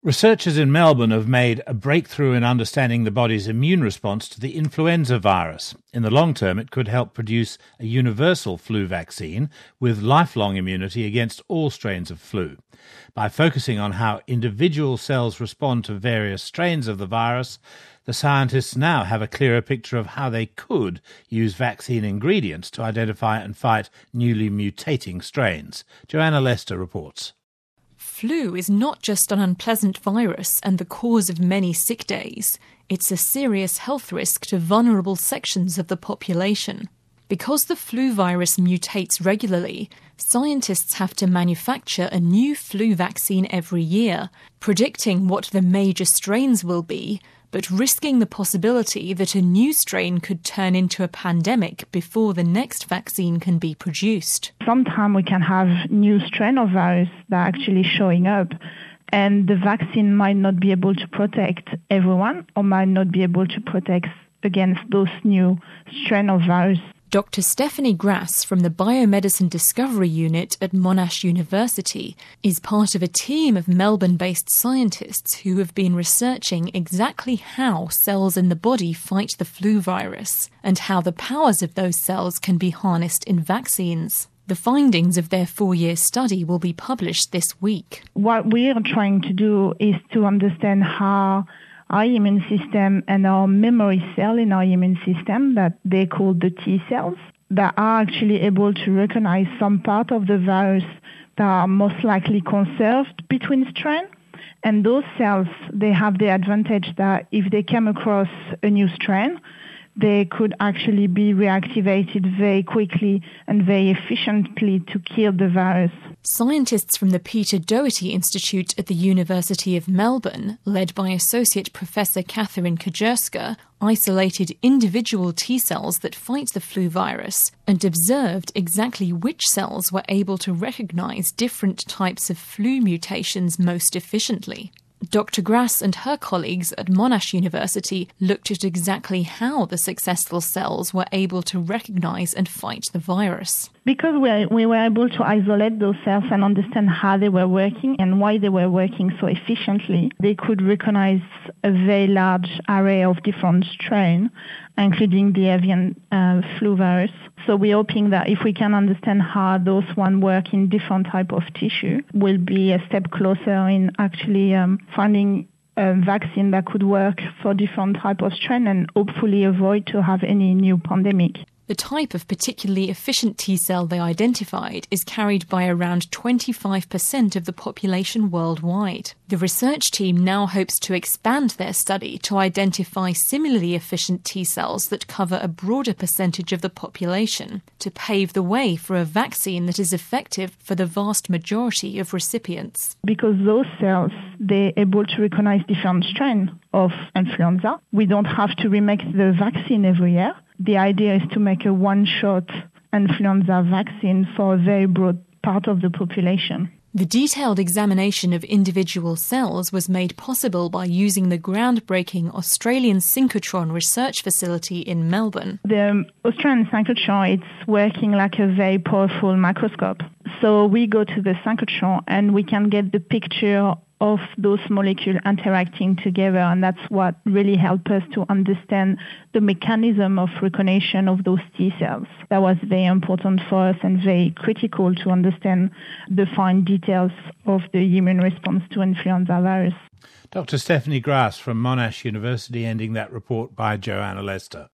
Researchers in Melbourne have made a breakthrough in understanding the body's immune response to the influenza virus. In the long term, it could help produce a universal flu vaccine with lifelong immunity against all strains of flu. By focusing on how individual cells respond to various strains of the virus, the scientists now have a clearer picture of how they could use vaccine ingredients to identify and fight newly mutating strains. Joanna Lester reports. Flu is not just an unpleasant virus and the cause of many sick days. It's a serious health risk to vulnerable sections of the population. Because the flu virus mutates regularly, scientists have to manufacture a new flu vaccine every year, predicting what the major strains will be, but risking the possibility that a new strain could turn into a pandemic before the next vaccine can be produced. Sometimes we can have new strain of virus that are actually showing up, and the vaccine might not be able to protect everyone or might not be able to protect against those new strain of virus. Dr. Stephanie Grass from the Biomedicine Discovery Unit at Monash University is part of a team of Melbourne-based scientists who have been researching exactly how cells in the body fight the flu virus and how the powers of those cells can be harnessed in vaccines. The findings of their 4-year study will be published this week. What we are trying to do is to understand how our immune system and our memory cell in our immune system, that they call the T cells, that are actually able to recognize some part of the virus that are most likely conserved between strains. And those cells, they have the advantage that if they come across a new strain, they could actually be reactivated very quickly and very efficiently to kill the virus. Scientists from the Peter Doherty Institute at the University of Melbourne, led by Associate Professor Catherine Kajerska, isolated individual T cells that fight the flu virus and observed exactly which cells were able to recognise different types of flu mutations most efficiently. Dr. Grass and her colleagues at Monash University looked at exactly how the successful cells were able to recognise and fight the virus. Because we were able to isolate those cells and understand how they were working and why they were working so efficiently, they could recognize a very large array of different strains, including the avian flu virus. So we're hoping that if we can understand how those ones work in different type of tissue, we'll be a step closer in actually finding a vaccine that could work for different type of strain and hopefully avoid to have any new pandemic. The type of particularly efficient T cell they identified is carried by around 25% of the population worldwide. The research team now hopes to expand their study to identify similarly efficient T cells that cover a broader percentage of the population, to pave the way for a vaccine that is effective for the vast majority of recipients. Because those cells, they're able to recognize different strains of influenza. We don't have to remake the vaccine every year. The idea is to make a one-shot influenza vaccine for a very broad part of the population. The detailed examination of individual cells was made possible by using the groundbreaking Australian synchrotron research facility in Melbourne. The Australian synchrotron, it's working like a very powerful microscope. So we go to the synchrotron and we can get the picture of those molecules interacting together, and that's what really helped us to understand the mechanism of recognition of those T cells. That was very important for us and very critical to understand the fine details of the immune response to influenza virus. Dr. Stephanie Grass from Monash University ending that report by Joanna Lester.